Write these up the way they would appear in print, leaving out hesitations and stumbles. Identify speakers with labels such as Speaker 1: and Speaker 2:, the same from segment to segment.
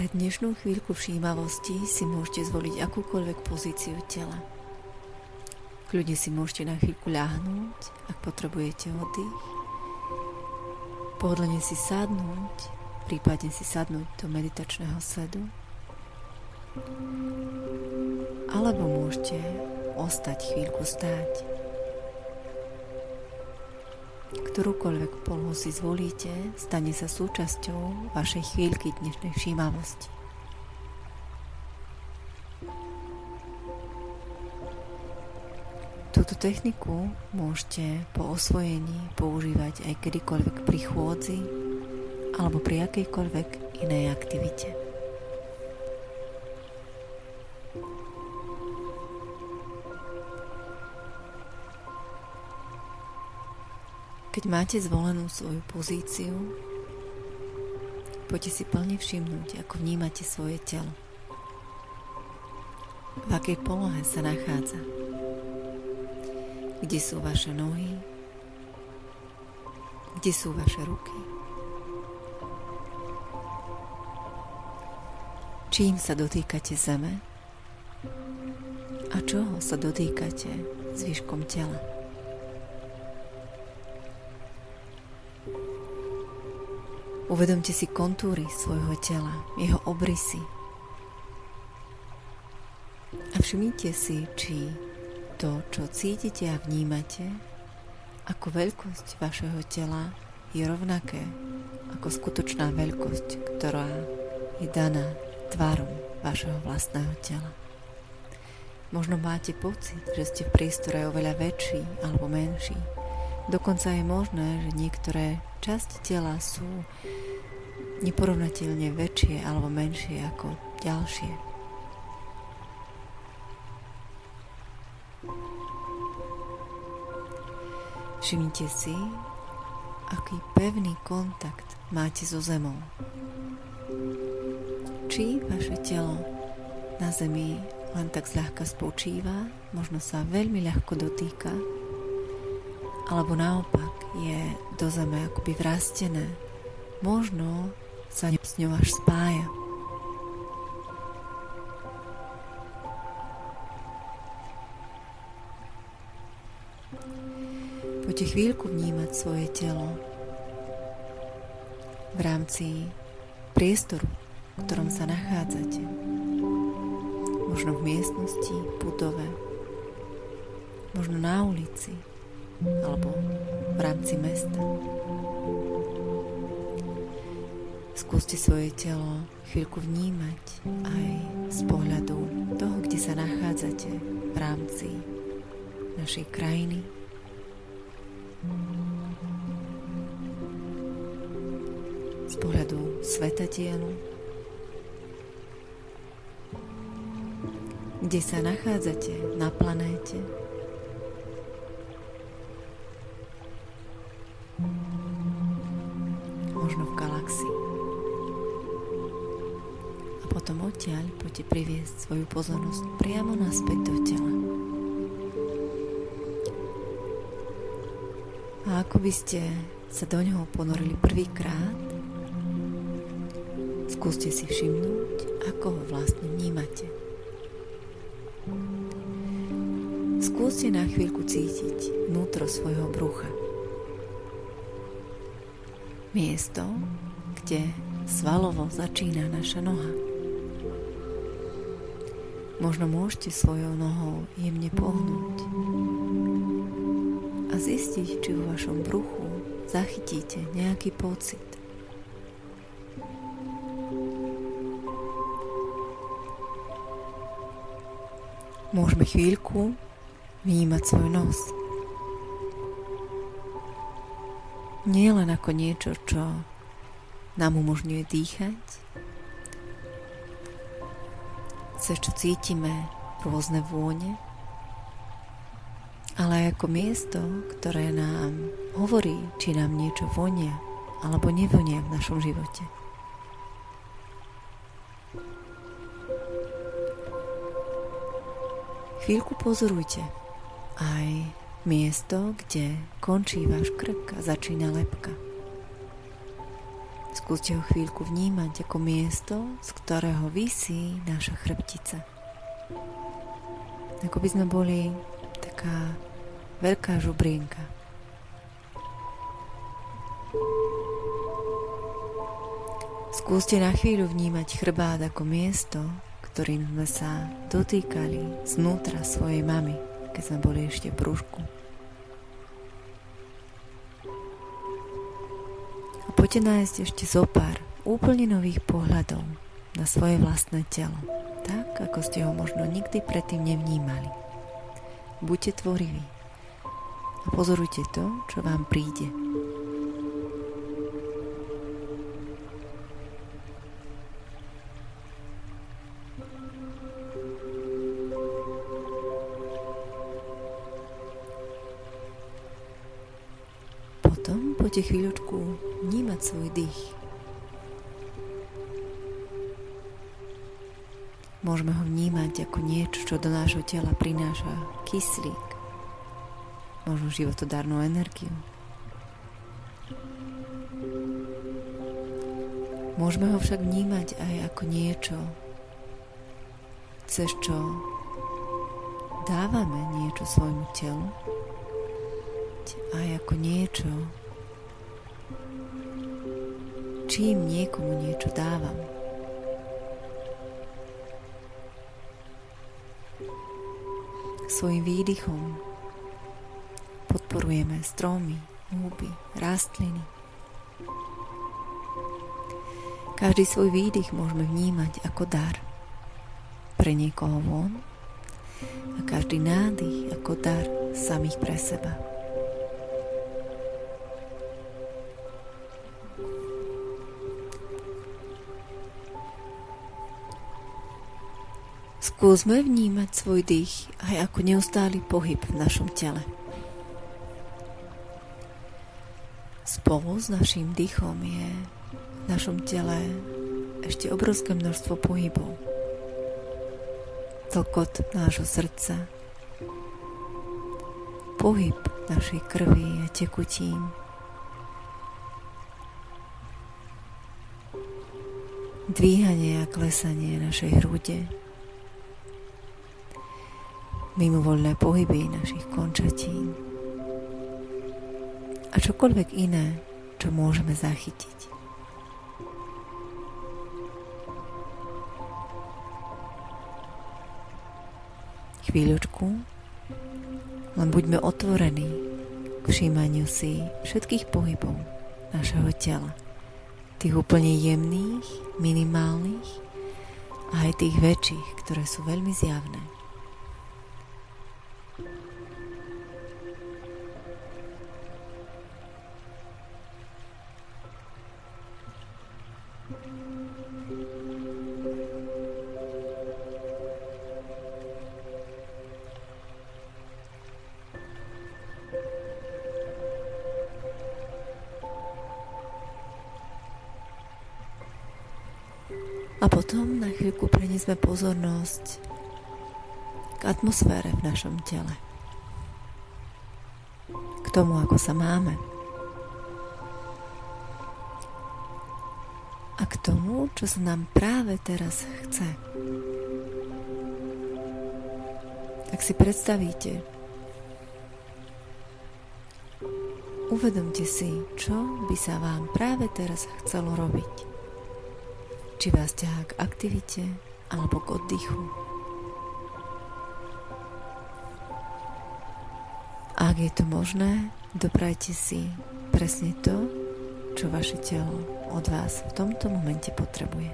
Speaker 1: Pre dnešnú chvíľku všímavosti si môžete zvoliť akúkoľvek pozíciu tela. Kľudne si môžete na chvíľku ľahnúť, ak potrebujete oddych. Pohodlne si sadnúť, prípadne si sadnúť do meditačného sedu. Alebo môžete ostať chvíľku stáť. Ktorúkoľvek polohu si zvolíte, stane sa súčasťou vašej chvíľky dnešnej všímavosti. Túto techniku môžete po osvojení používať aj kedykoľvek pri chôdzi alebo pri akejkoľvek inej aktivite. Keď máte zvolenú svoju pozíciu, poďte si plne všimnúť, ako vnímate svoje telo. V akej polohe sa nachádza? Kde sú vaše nohy? Kde sú vaše ruky? Čím sa dotýkate zeme? A čoho sa dotýkate zvyškom tela? Uvedomte si kontúry svojho tela, jeho obrysy. A všimnite si, či to, čo cítite a vnímate, ako veľkosť vašeho tela je rovnaké ako skutočná veľkosť, ktorá je daná tvarom vašeho vlastného tela. Možno máte pocit, že ste v priestore oveľa väčší alebo menší. Dokonca je možné, že niektoré časti tela sú neporovnateľne väčšie alebo menšie ako ďalšie. Všimnite si, aký pevný kontakt máte so zemou. Či vaše telo na zemi len tak zľahka spočíva, možno sa veľmi ľahko dotýka, alebo naopak je do zeme akoby vrastené. Možno sa s ňou až spája. Poďte chvíľku vnímať svoje telo v rámci priestoru, v ktorom sa nachádzate. Možno v miestnosti, budove, možno na ulici, alebo v rámci mesta. Skúste svoje telo chvíľku vnímať aj z pohľadu toho, kde sa nachádzate v rámci našej krajiny. Z pohľadu svetadielu, kde sa nachádzate na planéte. Možno v galaxii. A potom odtiaľ poďte priviesť svoju pozornosť priamo naspäť do tela. A ako by ste sa do ňoho ponorili prvýkrát, skúste si všimnúť, ako ho vlastne vnímate. Skúste na chvíľku cítiť vnútro svojho brucha. Miesto, kde svalovo začína naša noha. Možno môžete svojou nohou jemne pohnúť a zistiť, či vo vašom bruchu zachytíte nejaký pocit. Môžeme chvíľku vnímať svoj nos. Nie len ako niečo, čo nám umožňuje dýchať, cez čo cítime rôzne vône, ale aj ako miesto, ktoré nám hovorí, či nám niečo vonia alebo nevonia v našom živote. Chvíľku pozorujte aj miesto, kde končí váš krk a začína lebka. Skúste ho chvíľku vnímať ako miesto, z ktorého visí naša chrbtica. Ako by sme boli taká veľká žubrienka. Skúste na chvíľu vnímať chrbát ako miesto, ktorým sme sa dotýkali znútra svojej mamy, keď sme boli ešte v brúšku. A poďte nájsť ešte zopár úplne nových pohľadov na svoje vlastné telo, tak ako ste ho možno nikdy predtým nevnímali. Buďte tvoriví a pozorujte to, čo vám príde. Potom poďte chvíľočku vnímať svoj dých. Môžeme ho vnímať ako niečo, čo do nášho tela prináša kyslík, možno životodárnu energiu. Môžeme ho však vnímať aj ako niečo, cez čo dávame niečo svojmu telu, aj ako niečo, čím niekomu niečo dávam. Svojím výdychom podporujeme stromy, húby, rastliny. Každý svoj výdych môžeme vnímať ako dar pre niekoho von a každý nádych ako dar samých pre seba. Skúsme vnímať svoj dých aj ako neustály pohyb v našom tele. Spolu s naším dýchom je v našom tele ešte obrovské množstvo pohybov. Tlkot nášho srdca, pohyb našej krvi a tekutín, dvíhanie a klesanie našej hrude, mimovoľné pohyby našich končatín a čokoľvek iné, čo môžeme zachytiť. Chvíľočku, len buďme otvorení k všímaniu si všetkých pohybov našeho tela, tých úplne jemných, minimálnych a aj tých väčších, ktoré sú veľmi zjavné. A potom na chvíľku preniesme pozornosť k atmosfére v našom tele. K tomu, ako sa máme. A k tomu, čo sa nám práve teraz chce. Ak si predstavíte, uvedomte si, čo by sa vám práve teraz chcelo robiť. Či vás ťahá k aktivite alebo k oddychu. Ak je to možné, doprajte si presne to, čo vaše telo od vás v tomto momente potrebuje.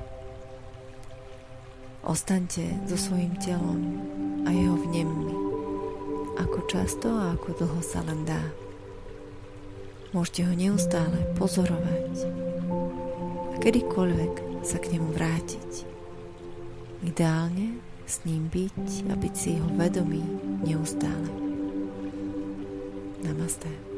Speaker 1: Ostaňte so svojím telom a jeho vnemmi, ako často a ako dlho sa len dá. Môžete ho neustále pozorovať a kedykoľvek sa k nemu vrátiť. Ideálne s ním byť a byť si jeho vedomý neustále. Namaste.